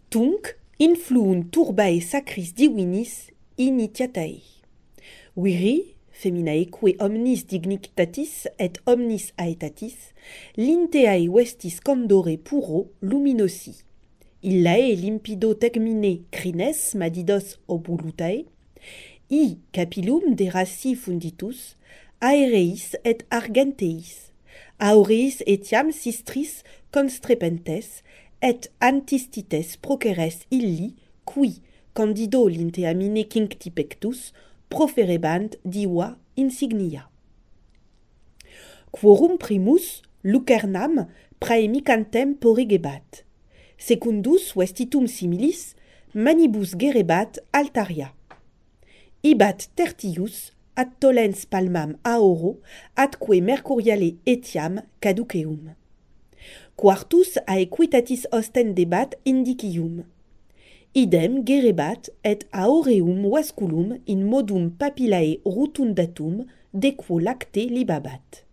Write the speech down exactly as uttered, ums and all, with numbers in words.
Tunc influun turbae sacris divinis initiatae. Viri, feminaeque omnis dignitatis et omnis aetatis, linteae vestis condore puro luminosi. Illae limpido tegmine crines madidos obulutae, I capillum de raci funditus, aereis et argenteis, aureis etiam sistris constrepentes, et antistites proceres illi, qui, candido linteamine cincti pectus, proferebant diva insignia. Quorum primus, lucernam, praemicantem porrigebat. Secundus vestitum similis, manibus gerebat altaria. Ibat tertius, ad tollens palmam aoro, atque mercuriale etiam caduceum. Quartus aequitatis ostendebat indicium. Idem gerebat et aoreum vasculum in modum papillae rotundatum dequo lacte libabat.